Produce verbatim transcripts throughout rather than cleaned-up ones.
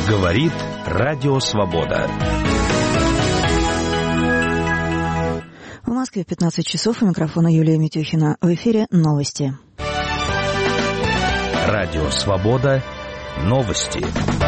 Говорит Радио Свобода. В Москве пятнадцать часов. У микрофона Юлия Митюхина. В эфире новости. Радио Свобода. Новости.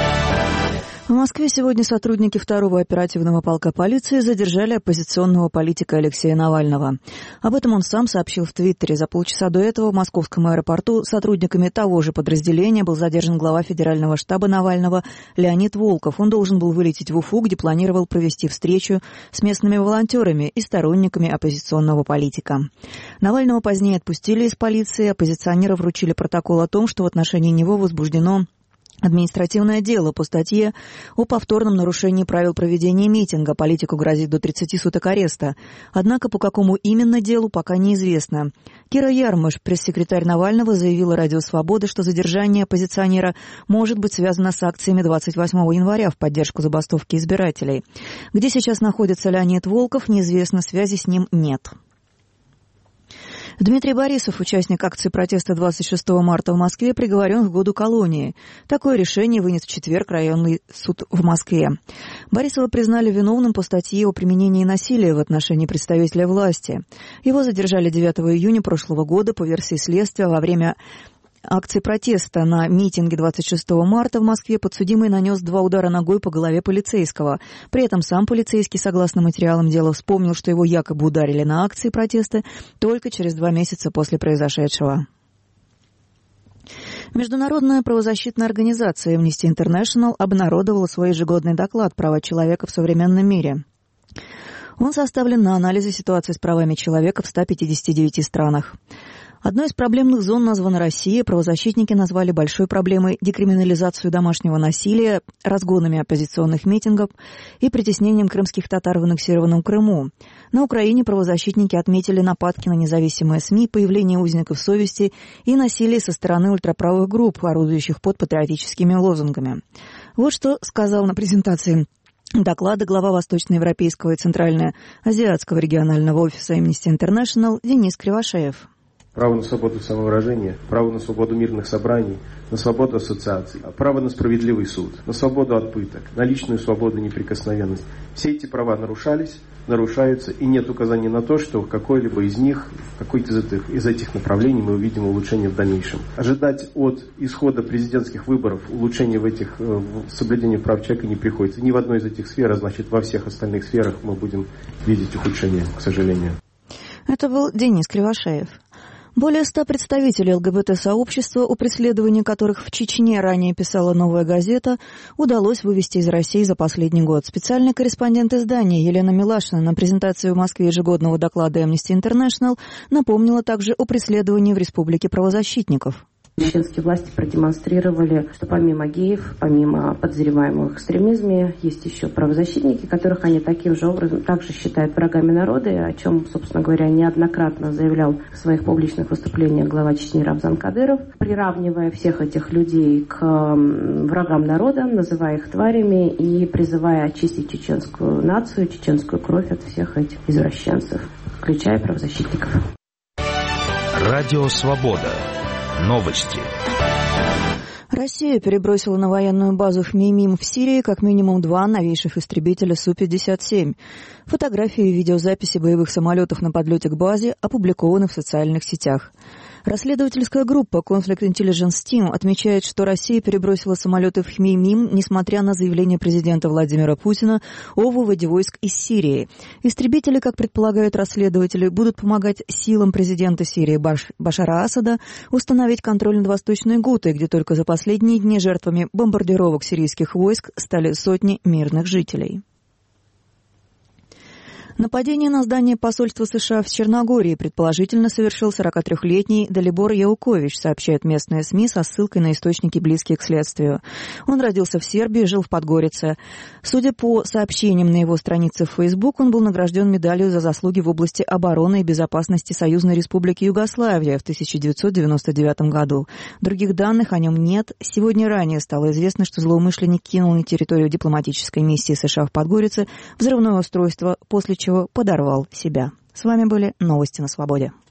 В Москве сегодня сотрудники второго оперативного полка полиции задержали оппозиционного политика Алексея Навального. Об этом он сам сообщил в Твиттере. За полчаса до этого в московском аэропорту сотрудниками того же подразделения был задержан глава федерального штаба Навального Леонид Волков. Он должен был вылететь в Уфу, где планировал провести встречу с местными волонтерами и сторонниками оппозиционного политика. Навального позднее отпустили из полиции. Оппозиционеры вручили протокол о том, что в отношении него возбуждено административное дело по статье о повторном нарушении правил проведения митинга. Политику грозит до тридцати суток ареста. Однако по какому именно делу, пока неизвестно. Кира Ярмыш, пресс-секретарь Навального, заявила Радио Свобода, что задержание оппозиционера может быть связано с акциями двадцать восьмого января в поддержку забастовки избирателей. Где сейчас находится Леонид Волков, неизвестно, связи с ним нет. Дмитрий Борисов, участник акции протеста двадцать шестого марта в Москве, приговорен к году колонии. Такое решение вынес в четверг районный суд в Москве. Борисова признали виновным по статье о применении насилия в отношении представителя власти. Его задержали девятого июня прошлого года по версии следствия во время акции протеста на митинге двадцать шестого марта в Москве. Подсудимый нанес два удара ногой по голове полицейского. При этом сам полицейский, согласно материалам дела, вспомнил, что его якобы ударили на акции протеста только через два месяца после произошедшего. Международная правозащитная организация Amnesty International обнародовала свой ежегодный доклад «Права человека в современном мире». Он составлен на анализе ситуации с правами человека в ста пятидесяти девяти странах. Одной из проблемных зон названа Россия. Правозащитники назвали большой проблемой декриминализацию домашнего насилия, разгонами оппозиционных митингов и притеснением крымских татар в аннексированном Крыму. На Украине правозащитники отметили нападки на независимые СМИ, появление узников совести и насилие со стороны ультраправых групп, орудующих под патриотическими лозунгами. Вот что сказал на презентации доклада глава Восточноевропейского и Центральноазиатского регионального офиса Amnesty International Денис Кривошеев. Право на свободу самовыражения, право на свободу мирных собраний, на свободу ассоциаций, право на справедливый суд, на свободу от пыток, на личную свободу и неприкосновенность. Все эти права нарушались, нарушаются, и нет указаний на то, что какой-либо из них, какой-то из этих, из этих направлений мы увидим улучшение в дальнейшем. Ожидать от исхода президентских выборов улучшения в этих в соблюдении прав человека не приходится. Ни в одной из этих сфер, а значит во всех остальных сферах мы будем видеть ухудшение, к сожалению. Это был Денис Кривошеев. Более ста представителей ЛГБТ-сообщества, о преследовании которых в Чечне ранее писала «Новая газета», удалось вывести из России за последний год. Специальный корреспондент издания Елена Милашина на презентации в Москве ежегодного доклада Amnesty International напомнила также о преследовании в республике правозащитников. Чеченские власти продемонстрировали, что помимо геев, помимо подозреваемых в экстремизме, есть еще правозащитники, которых они таким же образом также считают врагами народа, о чем, собственно говоря, неоднократно заявлял в своих публичных выступлениях глава Чечни Рамзан Кадыров, приравнивая всех этих людей к врагам народа, называя их тварями и призывая очистить чеченскую нацию, чеченскую кровь от всех этих извращенцев, включая правозащитников. Радио Свобода. Новости. Россия перебросила на военную базу Хмеймим в Сирии как минимум два новейших истребителя Су пятьдесят семь. Фотографии и видеозаписи боевых самолетов на подлете к базе опубликованы в социальных сетях. Расследовательская группа Conflict Intelligence Team отмечает, что Россия перебросила самолеты в Хмеймим, несмотря на заявление президента Владимира Путина о выводе войск из Сирии. Истребители, как предполагают расследователи, будут помогать силам президента Сирии Баш... Башара Асада установить контроль над Восточной Гутой, где только за последние дни жертвами бомбардировок сирийских войск стали сотни мирных жителей. Нападение на здание посольства США в Черногории предположительно совершил сорокатрёхлетний Далибор Яукович, сообщают местные СМИ со ссылкой на источники, близкие к следствию. Он родился в Сербии, жил в Подгорице. Судя по сообщениям на его странице в Facebook, он был награжден медалью за заслуги в области обороны и безопасности Союзной Республики Югославия в тысяча девятьсот девяносто девятом году. Других данных о нем нет. Сегодня ранее стало известно, что злоумышленник кинул на территорию дипломатической миссии США в Подгорице взрывное устройство, после чего подорвал себя. С вами были новости на Свободе.